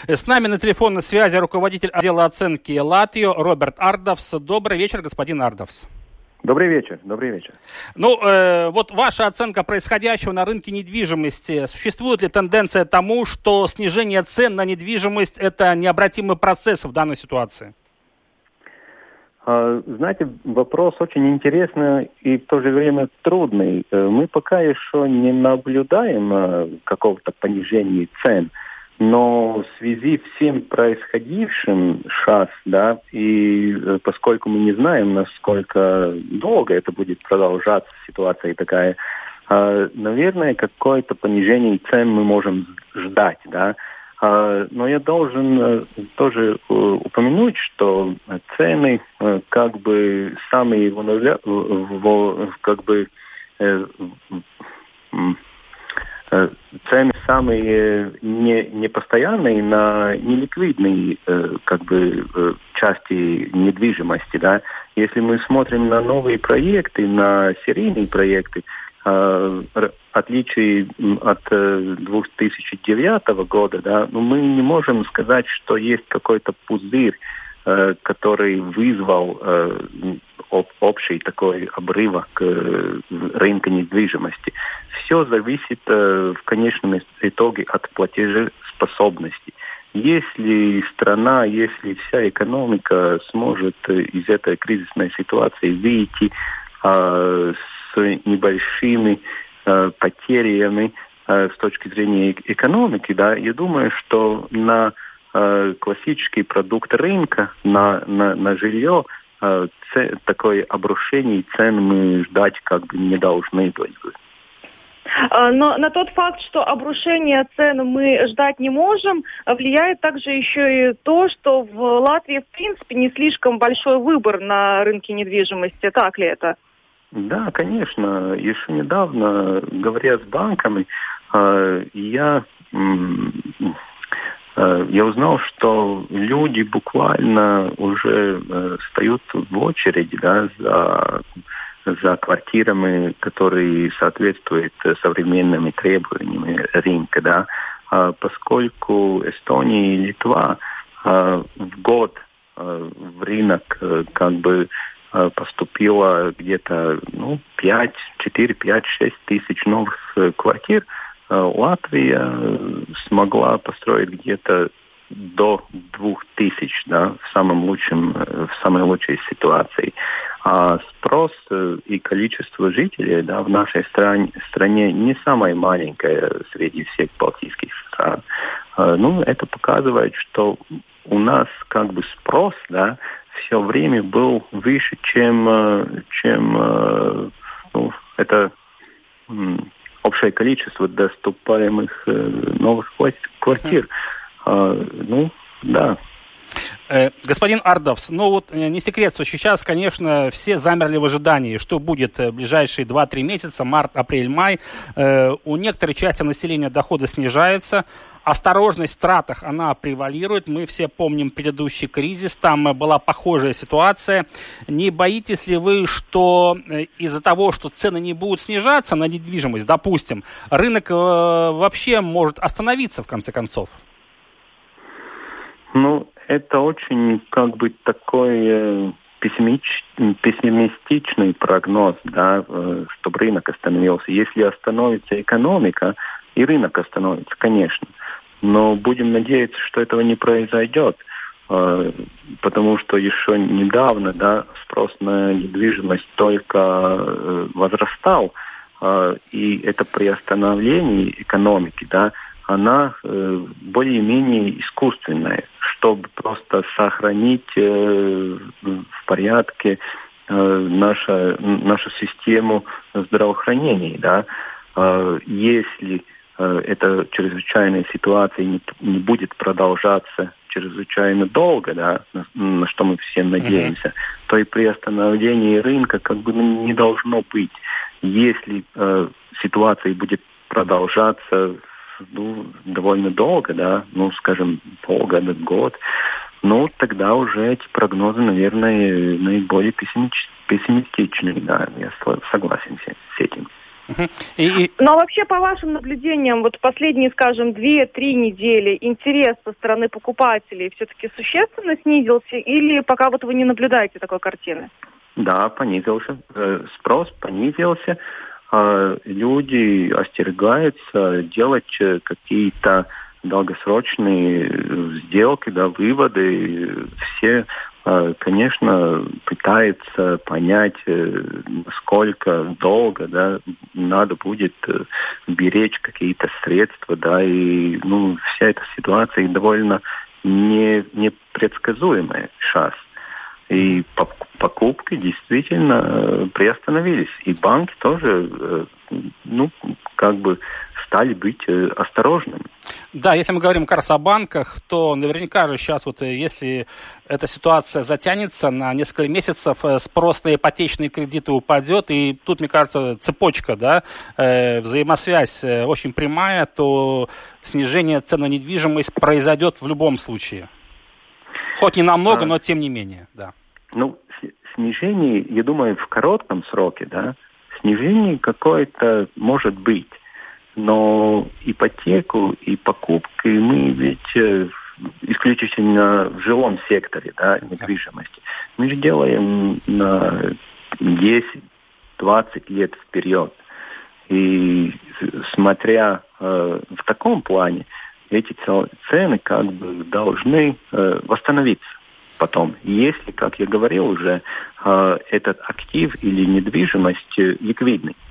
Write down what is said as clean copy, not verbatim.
С нами на телефонной связи руководитель отдела оценки Латвио Роберт Ардовс. Добрый вечер, господин Ардовс. Добрый вечер, добрый вечер. Вот ваша оценка происходящего на рынке недвижимости. Существует ли тенденция к тому, что снижение цен на недвижимость – это необратимый процесс в данной ситуации? Знаете, вопрос очень интересный и в то же время трудный. Мы пока еще не наблюдаем какого-то понижения цен. Но в связи с всем происходившим сейчас, да, и поскольку мы не знаем, насколько долго это будет продолжаться, ситуация такая, наверное, какое-то понижение цен мы можем ждать, да. Но я должен тоже упомянуть, что цены как бы самые цены самые непостоянные на неликвидные части недвижимости, да. Если мы смотрим на новые проекты, на серийные проекты, отличие от 2009 года, да, мы не можем сказать, что есть какой-то пузырь, который вызвал общий такой обрывок рынка недвижимости. Все зависит в конечном итоге от платежеспособности. Если страна, если вся экономика сможет из этой кризисной ситуации выйти с небольшими потерями с точки зрения экономики, да, я думаю, что на классический продукт рынка, на жилье, такое обрушение цен мы ждать как бы не должны быть. Но на тот факт, что обрушение цен мы ждать не можем, влияет также еще и то, что в Латвии в принципе не слишком большой выбор на рынке недвижимости. Так ли это? Да, конечно. Еще недавно, говоря с банками, я узнал, что люди буквально уже стоят в очереди, да, за квартирами, которые соответствуют современным требованиям рынка, да, поскольку Эстония и Литва в год в рынок как бы поступило где-то 4, 5, 6 тысяч новых квартир, Латвия смогла построить где-то до 2000, да, в самой лучшей ситуации. А спрос и количество жителей, да, в нашей стране не самое маленькое среди всех балтийских стран. Это показывает, что у нас как бы спрос, да, все время был выше, чем это общее количество доступаемых новых квартир. Да. Господин Ардовс, не секрет, что сейчас, конечно, все замерли в ожидании, что будет в ближайшие 2-3 месяца, март, апрель, май. У некоторой части населения доходы снижаются, осторожность в тратах, она превалирует. Мы все помним предыдущий кризис, там была похожая ситуация. Не боитесь ли вы, что из-за того, что цены не будут снижаться на недвижимость, допустим, рынок вообще может остановиться в конце концов? Это очень как бы такой пессимистичный прогноз, да, чтобы рынок остановился. Если остановится экономика, и рынок остановится, конечно. Но будем надеяться, что этого не произойдет, потому что еще недавно, да, спрос на недвижимость только возрастал, и это приостановление экономики, да, она более-менее искусственная, чтобы просто сохранить в порядке нашу систему здравоохранения. Да? Если эта чрезвычайная ситуация не будет продолжаться чрезвычайно долго, да, на что мы все надеемся, то и приостановление рынка как бы не должно быть. Если ситуация будет продолжаться довольно долго, да, скажем, полгода, год, тогда уже эти прогнозы, наверное, наиболее пессимистичные, да, я согласен с этим. Но вообще, по вашим наблюдениям, вот последние, скажем, 2-3 недели интерес со стороны покупателей все-таки существенно снизился, или пока вот вы не наблюдаете такой картины? Да, понизился. Спрос понизился. Люди остерегаются делать какие-то долгосрочные сделки, да, выводы. Все, конечно, пытаются понять, насколько долго, да, надо будет беречь какие-то средства, да, и вся эта ситуация довольно непредсказуемая сейчас. И покупки действительно приостановились. И банки тоже, стали быть осторожными. Да, если мы говорим как раз о банках, то наверняка же сейчас, если эта ситуация затянется на несколько месяцев, спрос на ипотечные кредиты упадет, и тут, мне кажется, цепочка, да, взаимосвязь очень прямая, то снижение цен на недвижимость произойдет в любом случае. Хоть не намного, но тем не менее, да. Снижение, я думаю, в коротком сроке, да, снижение какое-то может быть. Но ипотеку и покупки мы ведь исключительно в жилом секторе, да, недвижимости. Мы же делаем на 10-20 лет вперед. И смотря в таком плане, эти цены должны восстановиться потом. Если, как я говорил уже, этот актив или недвижимость ликвидный.